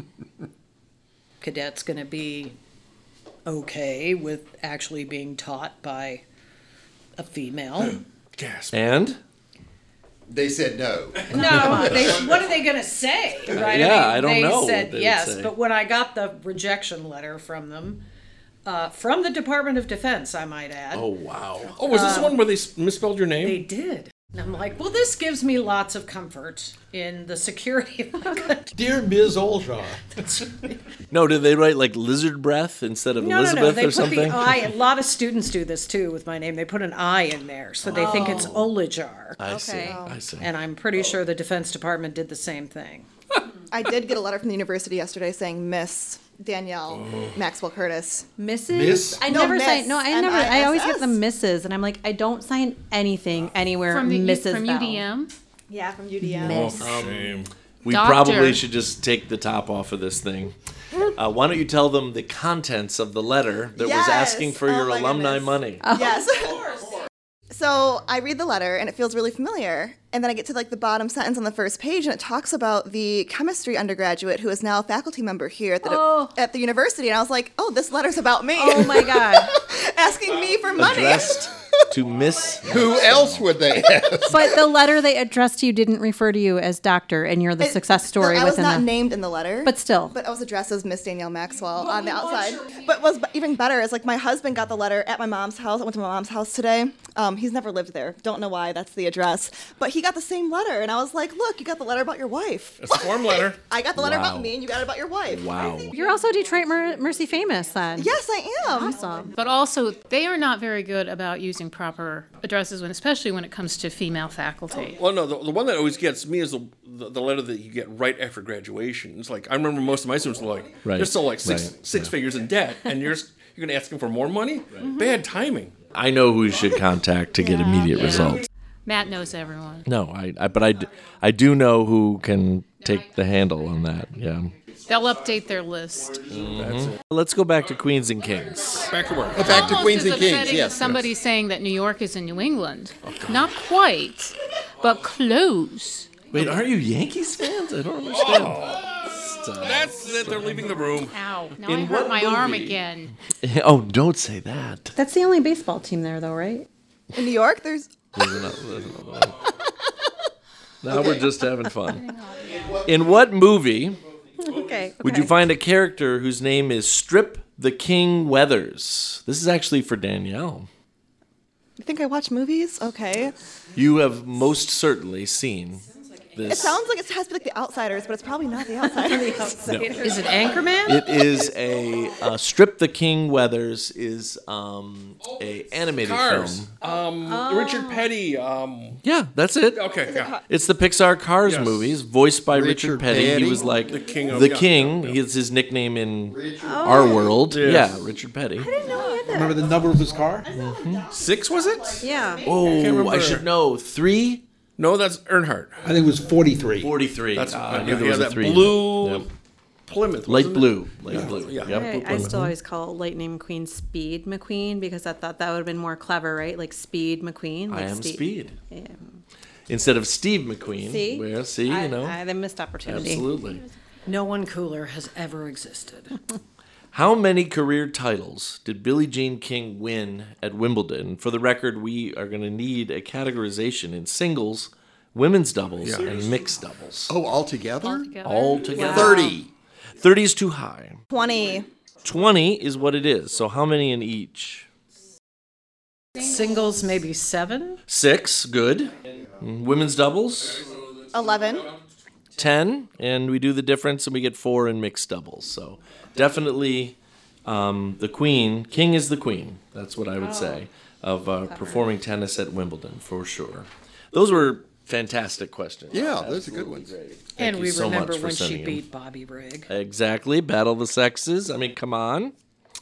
Speaker 2: cadets going to be okay with actually being taught by a female?
Speaker 3: Gasp.
Speaker 1: And?
Speaker 6: They said no.
Speaker 2: No, they, what are they going to say? Right?
Speaker 1: Yeah, I don't
Speaker 2: they
Speaker 1: know what
Speaker 2: said
Speaker 1: they would
Speaker 2: yes,
Speaker 1: say.
Speaker 2: but when I got the rejection letter from them, uh, from the Department of Defense, I might add,
Speaker 1: Oh, wow.
Speaker 3: Oh, was this the one where they s- misspelled your name?
Speaker 2: they did. And I'm like, well, this gives me lots of comfort in the security of my country.
Speaker 7: Dear Miz Olshaw.
Speaker 1: No, did they write like lizard breath instead of
Speaker 2: No,
Speaker 1: Elizabeth
Speaker 2: no, no. They
Speaker 1: or
Speaker 2: put
Speaker 1: something?
Speaker 2: the I. A lot of students do this too with my name. They put an I in there, so they think it's Olajar.
Speaker 1: I see.
Speaker 4: Okay.
Speaker 1: I see.
Speaker 2: And I'm pretty sure the Defense Department did the same thing.
Speaker 5: I did get a letter from the university yesterday saying Miss Danielle Maxwell Curtis.
Speaker 4: Missus
Speaker 7: Miss?
Speaker 4: I
Speaker 5: No,
Speaker 4: never
Speaker 5: Miss.
Speaker 4: sign. No, I never. I always get the
Speaker 5: M I S S.
Speaker 4: Misses, and I'm like, I don't sign anything anywhere.
Speaker 8: From the
Speaker 4: Missus
Speaker 8: from
Speaker 4: Bell.
Speaker 8: U D M.
Speaker 5: Yeah, from U D M.
Speaker 3: Oh,
Speaker 4: Miss.
Speaker 3: shame.
Speaker 1: We
Speaker 8: Doctor.
Speaker 1: probably should just take the top off of this thing. Uh, why don't you tell them the contents of the letter that was
Speaker 5: Yes.
Speaker 1: asking for
Speaker 5: Oh
Speaker 1: your
Speaker 5: my
Speaker 1: alumni
Speaker 5: goodness.
Speaker 1: money?
Speaker 5: Yes. So I read the letter and it feels really familiar. And then I get to like the bottom sentence on the first page and it talks about the chemistry undergraduate who is now a faculty member here at the
Speaker 4: Oh.
Speaker 5: at the university. And I was like, oh, this letter's about me.
Speaker 4: Oh my god!
Speaker 5: Asking me for money.
Speaker 1: Addressed to Miss.
Speaker 6: Who else would they ask?
Speaker 4: But the letter they addressed to you didn't refer to you as doctor, and you're the
Speaker 5: It-
Speaker 4: success story
Speaker 5: I was
Speaker 4: within
Speaker 5: not
Speaker 4: the.
Speaker 5: named in the letter.
Speaker 4: But still.
Speaker 5: But I was addressed as Miss Danielle Maxwell on the outside. But what's even better is like my husband got the letter at my mom's house. I went to my mom's house today. Um, he's never lived there. Don't know why that's the address. But he got the same letter. And I was like, look, you got the letter about your wife.
Speaker 3: It's a form letter.
Speaker 5: I got the letter
Speaker 1: Wow.
Speaker 5: about me and you got it about your wife.
Speaker 1: Wow.
Speaker 4: You're also Detroit Mer- Mercy famous, then.
Speaker 5: Yes, I am.
Speaker 4: Awesome.
Speaker 8: But also, they are not very good about using proper addresses, when, especially when it comes to female faculty.
Speaker 3: Well, no, the, the one that always gets me is the, the the letter that you get right after graduation. It's like I remember most of my students were like,
Speaker 1: Right.
Speaker 3: they're still like six
Speaker 1: Right.
Speaker 3: six figures in debt, and you're s- you're gonna ask them for more money. Bad timing.
Speaker 1: I know who you should contact to get immediate results.
Speaker 8: Matt knows everyone.
Speaker 1: No, I, I but I, d- I do know who can take the handle on that. Yeah.
Speaker 8: They'll update their list.
Speaker 1: Let's go back to Queens and Kings.
Speaker 3: Back to work.
Speaker 6: Back to
Speaker 8: Almost
Speaker 6: Queens
Speaker 8: as
Speaker 6: and Kings,
Speaker 8: upsetting
Speaker 6: yes.
Speaker 8: as somebody saying that New York is in New England. Not quite, but close.
Speaker 1: Wait, aren't you Yankees fans? I don't understand. Stop.
Speaker 3: That's it. They're leaving the room.
Speaker 8: Ow, now
Speaker 1: In
Speaker 8: I hurt
Speaker 1: what
Speaker 8: my arm
Speaker 1: movie?
Speaker 8: again.
Speaker 1: Oh, don't say that.
Speaker 4: That's the only baseball team there, though, right?
Speaker 5: In New York, there's
Speaker 1: There's another, there's another one. Now we're just having fun. In what movie
Speaker 4: Okay.
Speaker 1: would you find a character whose name is Strip the King Weathers? This is actually for Danielle.
Speaker 5: You think I watch movies? Okay.
Speaker 1: You have most certainly seen this.
Speaker 5: It sounds like it has to be like The Outsiders, but it's probably not The Outsiders.
Speaker 2: Is it Anchorman?
Speaker 1: It is a uh, Strip the King Weathers is um, a animated
Speaker 3: Cars.
Speaker 1: film.
Speaker 3: Um, Richard Petty. Um,
Speaker 1: Yeah, that's it.
Speaker 3: okay, yeah.
Speaker 1: It's the Pixar Cars
Speaker 3: Yes.
Speaker 1: movies, voiced by Richard,
Speaker 6: Richard
Speaker 1: Petty. He
Speaker 6: Petty.
Speaker 1: was like
Speaker 3: The king of-
Speaker 1: the
Speaker 3: yeah,
Speaker 1: king.
Speaker 3: yeah, yeah.
Speaker 1: He is his nickname in our world.
Speaker 3: Yes.
Speaker 1: Yeah, Richard Petty.
Speaker 7: Remember the number of his car?
Speaker 3: Six, was it?
Speaker 4: Yeah.
Speaker 1: Oh, I
Speaker 3: remember.
Speaker 1: should know. Three?
Speaker 3: No, that's Earnhardt.
Speaker 7: I think it was forty-three.
Speaker 1: forty-three.
Speaker 3: That's
Speaker 1: Uh, I
Speaker 3: yeah,
Speaker 1: knew there
Speaker 3: yeah,
Speaker 1: was a
Speaker 3: that
Speaker 1: three.
Speaker 3: blue
Speaker 1: Yep.
Speaker 3: Plymouth.
Speaker 1: Light
Speaker 3: wasn't it?
Speaker 1: blue. Light blue.
Speaker 3: Yeah.
Speaker 1: Yep,
Speaker 4: I,
Speaker 1: blue
Speaker 4: I
Speaker 1: Plymouth.
Speaker 4: still always call Lightning McQueen Speed McQueen because I thought that would have been more clever, right? Like Speed McQueen. Like
Speaker 1: I am
Speaker 4: Steve-
Speaker 1: Speed.
Speaker 4: Yeah.
Speaker 1: Instead of Steve McQueen.
Speaker 4: See?
Speaker 1: Where, see, you
Speaker 4: I,
Speaker 1: know.
Speaker 4: I, the missed opportunity.
Speaker 1: Absolutely.
Speaker 2: No one cooler has ever existed.
Speaker 1: How many career titles did Billie Jean King win at Wimbledon? For the record, we are going to need a categorization in singles, women's doubles,
Speaker 3: Yeah.
Speaker 1: and mixed doubles.
Speaker 6: Oh, altogether?
Speaker 8: Altogether.
Speaker 1: All together.
Speaker 6: thirty.
Speaker 1: thirty is too high.
Speaker 5: twenty.
Speaker 1: twenty is what it is. So how many in each?
Speaker 2: Singles, maybe seven?
Speaker 1: Six, good. Mm, Women's doubles,
Speaker 5: eleven.
Speaker 1: ten. And we do the difference and we get four in mixed doubles. So definitely um, the queen, King is the queen. That's what I would say of uh, performing tennis at Wimbledon, for sure. Those were fantastic questions.
Speaker 6: Yeah, those are good ones.
Speaker 2: And
Speaker 1: you
Speaker 2: we
Speaker 1: so
Speaker 2: remember
Speaker 1: much for
Speaker 2: when she
Speaker 1: sending 'em.
Speaker 2: beat Bobby Rigg.
Speaker 1: Exactly. Battle of the Sexes. I mean, come on.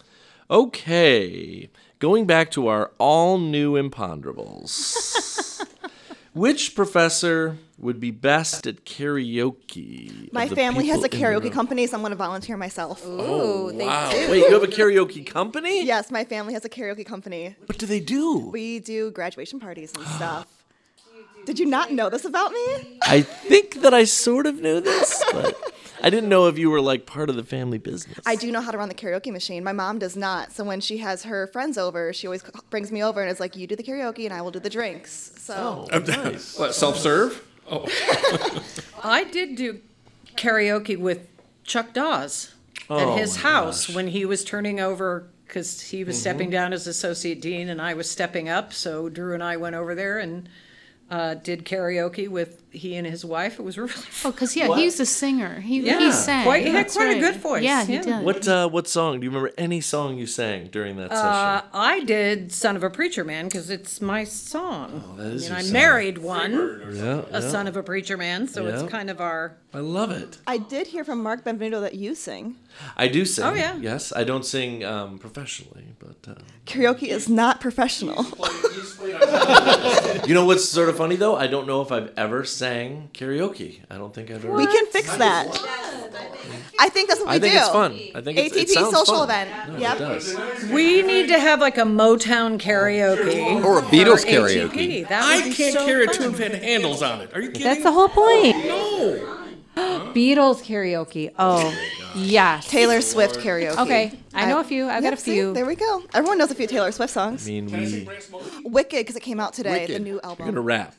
Speaker 1: Okay. Going back to our all new imponderables. Which professor would be best at karaoke?
Speaker 5: My
Speaker 1: of the
Speaker 5: family has a
Speaker 1: people in the
Speaker 5: karaoke
Speaker 1: room?
Speaker 5: company, so I'm going to volunteer myself.
Speaker 4: Ooh, they
Speaker 1: Wow.
Speaker 4: do.
Speaker 1: Wait, you have a karaoke company?
Speaker 5: Yes, my family has a karaoke company.
Speaker 1: What do they do?
Speaker 5: We do graduation parties and stuff. Did you not know this about me?
Speaker 1: I think that I sort of knew this, but I didn't know if you were like part of the family business.
Speaker 5: I do know how to run the karaoke machine. My mom does not. So when she has her friends over, she always c- brings me over and is like, "You do the karaoke and I will do the drinks." So
Speaker 3: What, self-serve? Oh,
Speaker 2: I did do karaoke with Chuck Dawes
Speaker 1: Oh,
Speaker 2: at his
Speaker 1: my
Speaker 2: house
Speaker 1: gosh.
Speaker 2: when he was turning over because he was stepping down as associate dean and I was stepping up. So Drew and I went over there and uh, did karaoke with he and his wife. It was really
Speaker 8: Oh,
Speaker 2: fun.
Speaker 8: because yeah,
Speaker 1: What?
Speaker 8: he's a singer. He
Speaker 2: Yeah.
Speaker 8: he sang.
Speaker 2: Quite- he had
Speaker 8: That's
Speaker 2: quite a
Speaker 8: right.
Speaker 2: good voice,
Speaker 8: Yeah, he
Speaker 2: yeah.
Speaker 8: did.
Speaker 1: What uh, what song? Do you remember any song you sang during that
Speaker 2: Uh,
Speaker 1: session?
Speaker 2: I did "Son of a Preacher Man" because it's my song.
Speaker 1: Oh, that is
Speaker 2: and
Speaker 1: your
Speaker 2: I
Speaker 1: song.
Speaker 2: married one,
Speaker 1: Yeah,
Speaker 2: a
Speaker 1: yeah.
Speaker 2: son of a preacher man, so
Speaker 1: Yeah.
Speaker 2: it's kind of our.
Speaker 1: I love it.
Speaker 5: I did hear from Mark Benvenuto that you sing.
Speaker 1: I do sing.
Speaker 2: Oh, yeah.
Speaker 1: Yes, I don't sing um, professionally, but uh,
Speaker 5: Karaoke is not professional.
Speaker 1: you know what's sort of funny though? I don't know if I've ever sang karaoke. I don't think I've ever.
Speaker 5: We can fix that. I think that's what we
Speaker 1: I think
Speaker 5: do.
Speaker 1: it's fun. I think it's,
Speaker 5: A T
Speaker 1: it
Speaker 5: P
Speaker 1: sounds
Speaker 5: social
Speaker 1: fun.
Speaker 5: event.
Speaker 1: No,
Speaker 5: Yep.
Speaker 1: It does.
Speaker 2: We need to have like a Motown karaoke
Speaker 6: Or a Beatles
Speaker 2: for A T P.
Speaker 6: karaoke.
Speaker 2: That
Speaker 3: I
Speaker 2: would be
Speaker 3: can't
Speaker 2: so
Speaker 3: carry a
Speaker 2: fun.
Speaker 3: tune if it had handles on it. Are you kidding?
Speaker 4: That's the whole point.
Speaker 3: No.
Speaker 4: Beatles karaoke. Oh, yes.
Speaker 5: Taylor Swift karaoke.
Speaker 4: Okay, I know a few. I've got
Speaker 5: Yep,
Speaker 4: a
Speaker 5: see?
Speaker 4: few.
Speaker 5: There we go. Everyone knows a few Taylor Swift
Speaker 1: I
Speaker 5: songs.
Speaker 1: mean, we,
Speaker 5: Wicked, because it came out today, the
Speaker 6: Wicked.
Speaker 5: new
Speaker 1: you're
Speaker 5: album.
Speaker 1: gonna rap.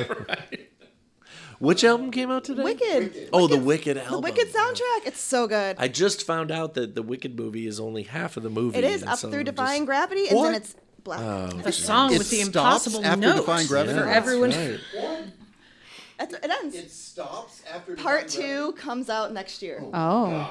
Speaker 1: Which album came out today?
Speaker 5: Wicked.
Speaker 1: Oh, the
Speaker 5: Wicked's-
Speaker 1: Wicked
Speaker 5: The
Speaker 1: album.
Speaker 5: Wicked soundtrack. It's so good.
Speaker 1: I just found out that the Wicked movie is only half of the movie.
Speaker 5: It is
Speaker 1: and
Speaker 5: up
Speaker 1: so
Speaker 5: through
Speaker 1: I'm
Speaker 5: Defying
Speaker 1: just-
Speaker 5: Gravity, and
Speaker 6: What?
Speaker 5: then it's black.
Speaker 2: The song
Speaker 6: It
Speaker 2: with the
Speaker 6: stops
Speaker 2: impossible
Speaker 6: after
Speaker 2: note
Speaker 6: Defying Gravity?
Speaker 2: for
Speaker 1: Yeah,
Speaker 2: everyone.
Speaker 1: that's right.
Speaker 5: That's- it ends.
Speaker 6: It stops after
Speaker 5: Part two comes out next year.
Speaker 4: Oh,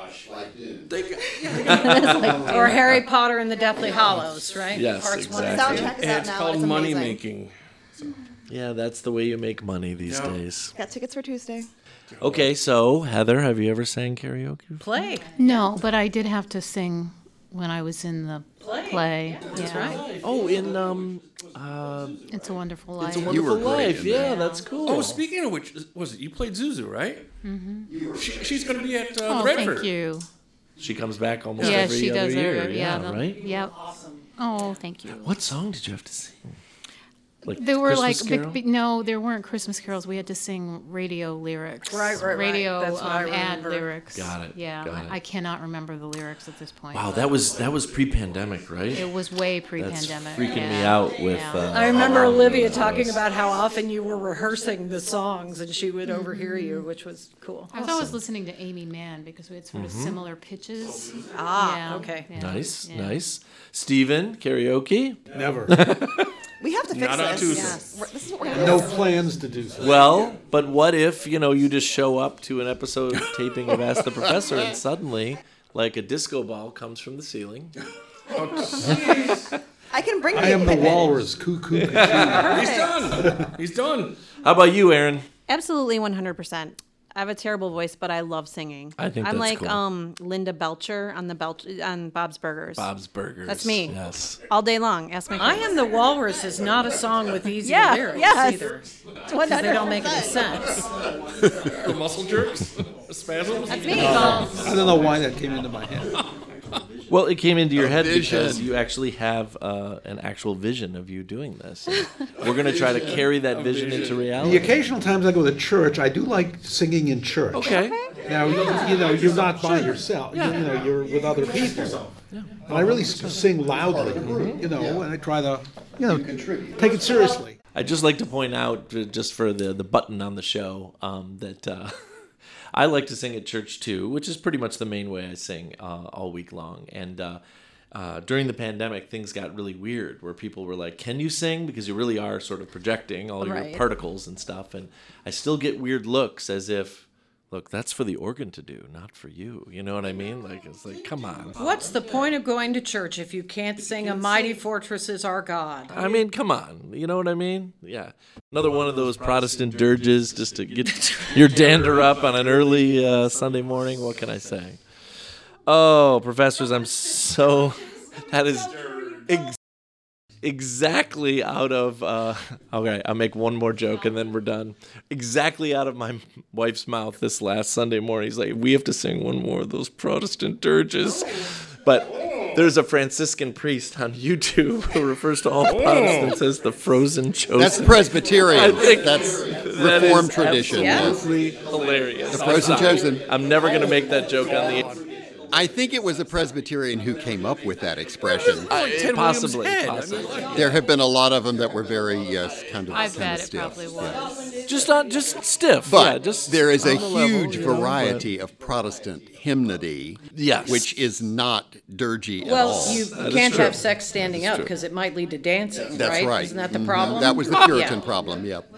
Speaker 2: Or Harry Potter and the Deathly Hallows, right?
Speaker 1: Yes,
Speaker 2: Parts one and
Speaker 1: exactly.
Speaker 2: two.
Speaker 5: Soundtrack is
Speaker 3: And
Speaker 5: out
Speaker 3: it's
Speaker 5: now.
Speaker 3: called
Speaker 5: it's
Speaker 3: money
Speaker 5: amazing.
Speaker 3: making.
Speaker 1: Yeah, that's the way you make money these
Speaker 3: Yeah.
Speaker 1: days.
Speaker 5: Got tickets for Tuesday.
Speaker 1: Okay, so Heather, have you ever sang karaoke?
Speaker 2: Play.
Speaker 8: No, but I did have to sing when I was in the play. That's right.
Speaker 1: Oh, in um, uh,
Speaker 8: It's a Wonderful Life.
Speaker 1: It's a Wonderful
Speaker 6: were great
Speaker 1: Life.
Speaker 6: in
Speaker 1: Yeah,
Speaker 6: that.
Speaker 1: that's cool.
Speaker 3: Oh, speaking of which, was it you played Zuzu, right? Mm-hmm. She, she's going to be at uh,
Speaker 8: oh,
Speaker 3: Redford.
Speaker 8: thank you.
Speaker 1: She comes back almost
Speaker 8: Yeah,
Speaker 1: every
Speaker 8: she
Speaker 1: other
Speaker 8: does.
Speaker 1: year.
Speaker 8: Her,
Speaker 1: yeah,
Speaker 8: the-
Speaker 1: right.
Speaker 8: Yep. Oh, thank you.
Speaker 1: What song did you have to sing? Like
Speaker 8: There were
Speaker 1: Christmas
Speaker 8: like
Speaker 1: Carol?
Speaker 8: big, big, no, there weren't Christmas carols. We had to sing radio lyrics.
Speaker 2: Right, right, right.
Speaker 8: Radio
Speaker 2: That's what I
Speaker 8: um, ad
Speaker 2: remember.
Speaker 8: lyrics.
Speaker 1: Got it,
Speaker 8: Yeah,
Speaker 1: got
Speaker 8: I,
Speaker 1: it.
Speaker 8: I cannot remember the lyrics at this point.
Speaker 1: Wow, that was that was pre-pandemic, right?
Speaker 8: It was way
Speaker 1: That's
Speaker 8: pre-pandemic.
Speaker 1: freaking
Speaker 8: yeah.
Speaker 1: me out with.
Speaker 8: Yeah.
Speaker 1: Uh,
Speaker 2: I remember
Speaker 1: how long
Speaker 2: Olivia
Speaker 1: it
Speaker 2: talking
Speaker 1: was.
Speaker 2: about how often you were rehearsing the songs and she would overhear you, which was cool.
Speaker 8: I was always listening to Amy Mann because we had sort of
Speaker 1: Mm-hmm.
Speaker 8: similar pitches.
Speaker 2: Ah,
Speaker 8: Yeah,
Speaker 2: okay.
Speaker 8: yeah,
Speaker 1: Nice,
Speaker 8: yeah.
Speaker 1: nice. Steven, karaoke?
Speaker 7: Never.
Speaker 5: We have to fix
Speaker 3: Not on
Speaker 5: this.
Speaker 3: Tuesday.
Speaker 5: Yes. We're- This is what we're gonna
Speaker 7: No
Speaker 5: do.
Speaker 7: plans to do so.
Speaker 1: Well, but what if, you know, you just show up to an episode taping of Ask the Professor and suddenly, like a disco ball comes from the ceiling?
Speaker 5: I can bring
Speaker 7: I am the
Speaker 5: equipment.
Speaker 7: walrus. Cuckoo.
Speaker 3: He's done. He's done.
Speaker 1: How about you, Aaron?
Speaker 4: Absolutely one hundred percent. I have a terrible voice, but I love singing.
Speaker 1: I think
Speaker 4: I'm
Speaker 1: that's
Speaker 4: like
Speaker 1: cool.
Speaker 4: um Linda Belcher on the Belch on Bob's Burgers.
Speaker 1: Bob's Burgers.
Speaker 4: That's me.
Speaker 1: Yes.
Speaker 4: All day long. Ask my
Speaker 2: I
Speaker 4: kids.
Speaker 2: Am the Walrus is not a song with easy
Speaker 4: Yeah,
Speaker 2: lyrics
Speaker 4: yes.
Speaker 2: either. Because they don't make any sense.
Speaker 3: The muscle jerks, spasms.
Speaker 4: That's me.
Speaker 7: I don't know why that came into my head.
Speaker 1: Well, it came into your
Speaker 6: A
Speaker 1: head
Speaker 6: vision.
Speaker 1: because you actually have uh, an actual vision of you doing this. And we're going to try to carry that vision into
Speaker 7: The
Speaker 1: reality.
Speaker 7: occasional times I go to church, I do like singing in church.
Speaker 1: Okay.
Speaker 7: Now, you, you know, you're not by yourself. You, you know, you're with other people. And I really s- sing loudly, you know, and I try to, you know, take it seriously.
Speaker 1: I'd just like to point out, uh, just for the, the button on the show, um, that uh, I like to sing at church too, which is pretty much the main way I sing uh, all week long. And uh, uh, during the pandemic, things got really weird where people were like, can you sing? Because you really are sort of projecting all
Speaker 2: Right.
Speaker 1: your particles and stuff. And I still get weird looks as if, look, that's for the organ to do, not for you. You know what I mean? Like, it's like, come on.
Speaker 2: What's the point of going to church if you can't sing A Mighty Fortress is Our God?
Speaker 1: I mean, come on. You know what I mean? Yeah. Another one of those Protestant dirges just to get your dander up on an early uh, Sunday morning. What can I say? Oh, professors, I'm so. That is ex- exactly out of. Uh, okay, I'll make one more joke and then we're done. Exactly out of my wife's mouth this last Sunday morning. He's like, we have to sing one more of those Protestant dirges. But there's a Franciscan priest on YouTube who refers to all Protestants as the frozen chosen.
Speaker 6: That's Presbyterian.
Speaker 1: I think
Speaker 6: That's
Speaker 1: that
Speaker 6: Reformed
Speaker 1: is
Speaker 6: tradition. yes.
Speaker 1: absolutely hilarious.
Speaker 6: The frozen
Speaker 1: I'm sorry.
Speaker 6: chosen.
Speaker 1: I'm never going to make that joke on the
Speaker 6: I think it was a Presbyterian who came up with that expression.
Speaker 1: uh,
Speaker 3: Ted
Speaker 1: possibly.
Speaker 3: Williams' head. I
Speaker 1: possibly.
Speaker 3: mean,
Speaker 6: There have been a lot of them that were very, yes, kind of,
Speaker 8: I
Speaker 6: kind
Speaker 8: bet
Speaker 6: of
Speaker 8: it
Speaker 6: stiff.
Speaker 8: probably was.
Speaker 1: Just not just stiff.
Speaker 6: But
Speaker 1: yeah, just
Speaker 6: there is a
Speaker 1: on the level,
Speaker 6: huge
Speaker 1: you know,
Speaker 6: variety of Protestant hymnody,
Speaker 1: Yes.
Speaker 6: which is not dirgy at
Speaker 2: Well,
Speaker 6: all.
Speaker 2: you
Speaker 1: is
Speaker 2: can't
Speaker 1: true.
Speaker 2: have sex standing up because it might lead to dancing,
Speaker 6: That's
Speaker 2: right?
Speaker 6: right.
Speaker 2: Isn't that the
Speaker 6: Mhm.
Speaker 2: problem?
Speaker 6: That was the
Speaker 2: Yeah.
Speaker 6: Puritan problem, yep.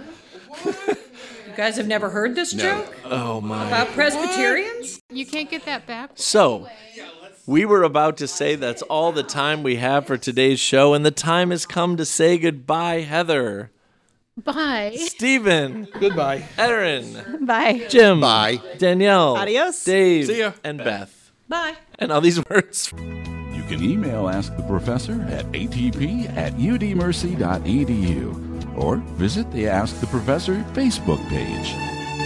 Speaker 2: You guys have never heard this
Speaker 6: No.
Speaker 2: joke
Speaker 1: Oh my.
Speaker 2: about Presbyterians?
Speaker 8: You can't get that back.
Speaker 1: So, we were about to say that's all the time we have for today's show, and the time has come to say goodbye, Heather,
Speaker 8: Bye.
Speaker 1: Stephen,
Speaker 7: Goodbye.
Speaker 1: Erin,
Speaker 4: Bye.
Speaker 1: Jim,
Speaker 6: Bye.
Speaker 1: Danielle,
Speaker 5: Adios.
Speaker 1: Dave,
Speaker 3: See ya.
Speaker 1: and Beth.
Speaker 2: Bye.
Speaker 1: And all these words.
Speaker 9: You can email Ask the Professor at a t p at u d mercy dot e d u or visit the Ask the Professor Facebook page.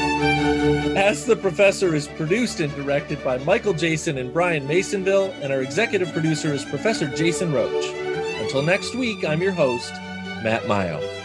Speaker 1: Ask the Professor is produced and directed by Michael Jason and Brian Masonville, and our executive producer is Professor Jason Roach. Until next week, I'm your host, Matt Mayo.